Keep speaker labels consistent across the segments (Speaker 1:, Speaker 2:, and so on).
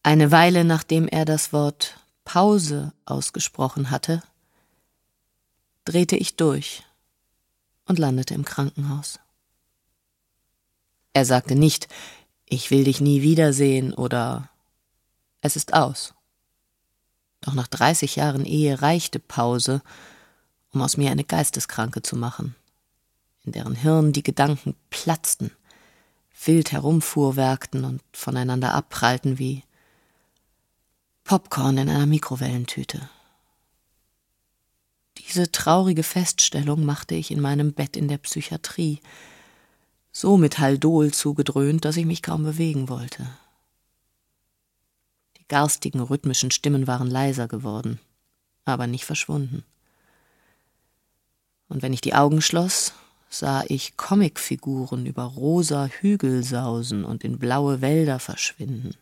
Speaker 1: Eine Weile nachdem er das Wort Pause ausgesprochen hatte, drehte ich durch und landete im Krankenhaus. Er sagte nicht, ich will dich nie wiedersehen oder es ist aus. Doch nach 30 Jahren Ehe reichte Pause, um aus mir eine Geisteskranke zu machen, in deren Hirn die Gedanken platzten, wild herumfuhrwerkten und voneinander abprallten wie Popcorn in einer Mikrowellentüte. Diese traurige Feststellung machte ich in meinem Bett in der Psychiatrie, so mit Haldol zugedröhnt, dass ich mich kaum bewegen wollte. Die garstigen, rhythmischen Stimmen waren leiser geworden, aber nicht verschwunden. Und wenn ich die Augen schloss, sah ich Comicfiguren über rosa Hügel sausen und in blaue Wälder verschwinden.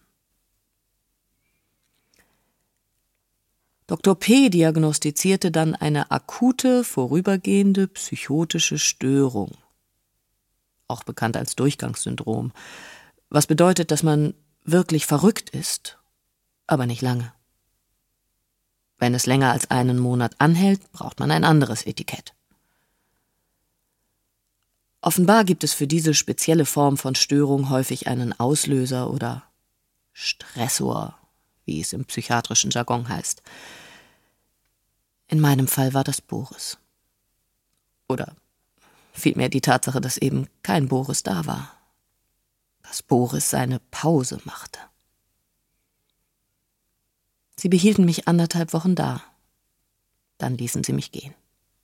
Speaker 1: Dr. P. diagnostizierte dann eine akute, vorübergehende psychotische Störung, auch bekannt als Durchgangssyndrom, was bedeutet, dass man wirklich verrückt ist, aber nicht lange. Wenn es länger als einen Monat anhält, braucht man ein anderes Etikett. Offenbar gibt es für diese spezielle Form von Störung häufig einen Auslöser oder Stressor, wie es im psychiatrischen Jargon heißt. In meinem Fall war das Boris. Oder vielmehr die Tatsache, dass eben kein Boris da war. Dass Boris seine Pause machte. Sie behielten mich 1,5 Wochen da. Dann ließen sie mich gehen.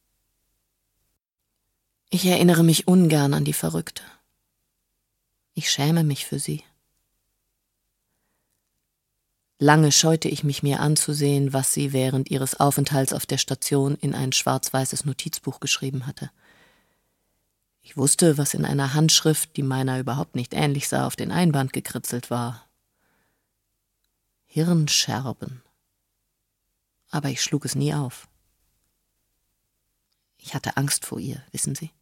Speaker 1: Ich erinnere mich ungern an die Verrückte. Ich schäme mich für sie. Lange scheute ich mich, mir anzusehen, was sie während ihres Aufenthalts auf der Station in ein schwarz-weißes Notizbuch geschrieben hatte. Ich wusste, was in einer Handschrift, die meiner überhaupt nicht ähnlich sah, auf den Einband gekritzelt war. Hirnscherben. Aber ich schlug es nie auf. Ich hatte Angst vor ihr, wissen Sie?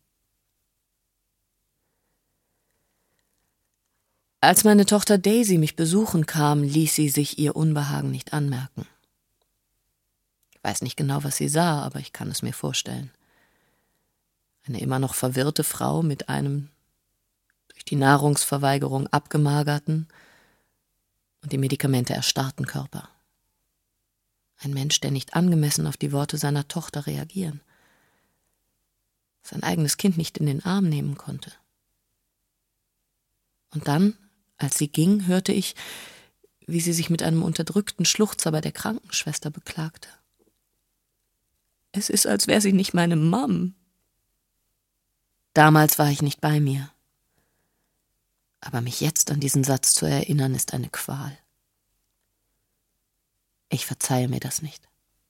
Speaker 1: Als meine Tochter Daisy mich besuchen kam, ließ sie sich ihr Unbehagen nicht anmerken. Ich weiß nicht genau, was sie sah, aber ich kann es mir vorstellen. Eine immer noch verwirrte Frau mit einem durch die Nahrungsverweigerung abgemagerten und die Medikamente erstarrten Körper. Ein Mensch, der nicht angemessen auf die Worte seiner Tochter reagieren, sein eigenes Kind nicht in den Arm nehmen konnte. Und dann, als sie ging, hörte ich, wie sie sich mit einem unterdrückten Schluchzer bei der Krankenschwester beklagte. Es ist, als wäre sie nicht meine Mom. Damals war ich nicht bei mir. Aber mich jetzt an diesen Satz zu erinnern, ist eine Qual. Ich verzeihe mir das nicht.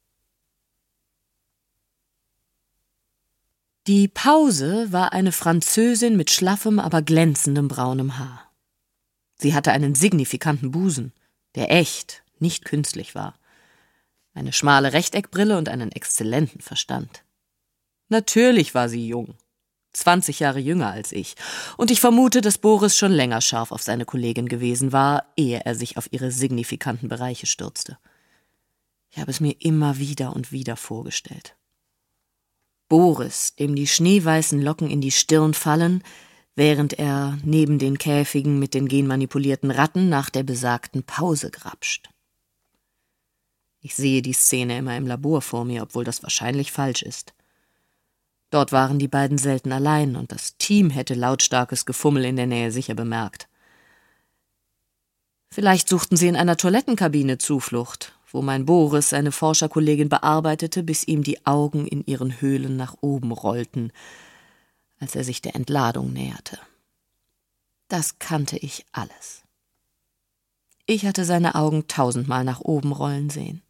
Speaker 1: Die Pause war eine Französin mit schlaffem, aber glänzendem braunem Haar. Sie hatte einen signifikanten Busen, der echt, nicht künstlich war. Eine schmale Rechteckbrille und einen exzellenten Verstand. Natürlich war sie jung, 20 Jahre jünger als ich, und ich vermute, dass Boris schon länger scharf auf seine Kollegin gewesen war, ehe er sich auf ihre signifikanten Bereiche stürzte. Ich habe es mir immer wieder und wieder vorgestellt. Boris, dem die schneeweißen Locken in die Stirn fallen, während er neben den Käfigen mit den genmanipulierten Ratten nach der besagten Pause grapscht. Ich sehe die Szene immer im Labor vor mir, obwohl das wahrscheinlich falsch ist. Dort waren die beiden selten allein und das Team hätte lautstarkes Gefummel in der Nähe sicher bemerkt. Vielleicht suchten sie in einer Toilettenkabine Zuflucht, wo mein Boris seine Forscherkollegin bearbeitete, bis ihm die Augen in ihren Höhlen nach oben rollten, als er sich der Entladung näherte. Das kannte ich alles. Ich hatte seine Augen 1000-mal nach oben rollen sehen.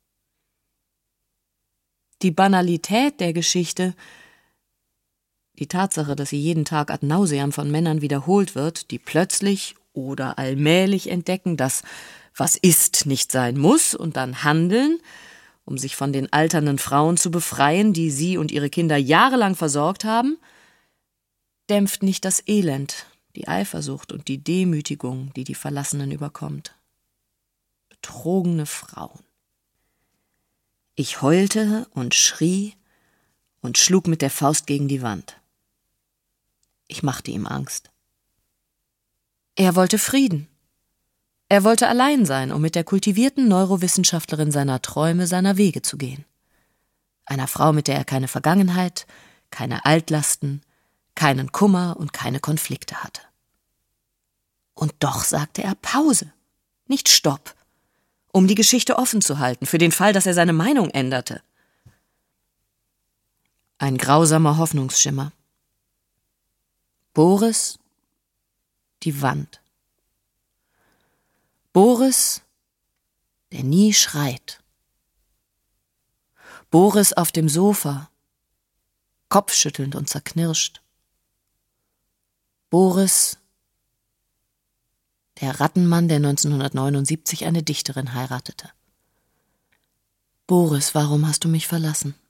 Speaker 1: Die Banalität der Geschichte, die Tatsache, dass sie jeden Tag ad nauseam von Männern wiederholt wird, die plötzlich oder allmählich entdecken, dass was ist nicht sein muss und dann handeln, um sich von den alternden Frauen zu befreien, die sie und ihre Kinder jahrelang versorgt haben, dämpft nicht das Elend, die Eifersucht und die Demütigung, die die Verlassenen überkommt. betrogene Frauen. Ich heulte und schrie und schlug mit der Faust gegen die Wand. Ich machte ihm Angst. Er wollte Frieden. Er wollte allein sein, um mit der kultivierten Neurowissenschaftlerin seiner Träume seiner Wege zu gehen. Einer Frau, mit der er keine Vergangenheit, keine Altlasten, keinen Kummer und keine Konflikte hatte. Und doch sagte er Pause, nicht Stopp, um die Geschichte offen zu halten, für den Fall, dass er seine Meinung änderte. Ein grausamer Hoffnungsschimmer. Boris, die Wand. Boris, der nie schreit. Boris auf dem Sofa, kopfschüttelnd und zerknirscht. Boris, der Rattenmann, der 1979 eine Dichterin heiratete. Boris, warum hast du mich verlassen?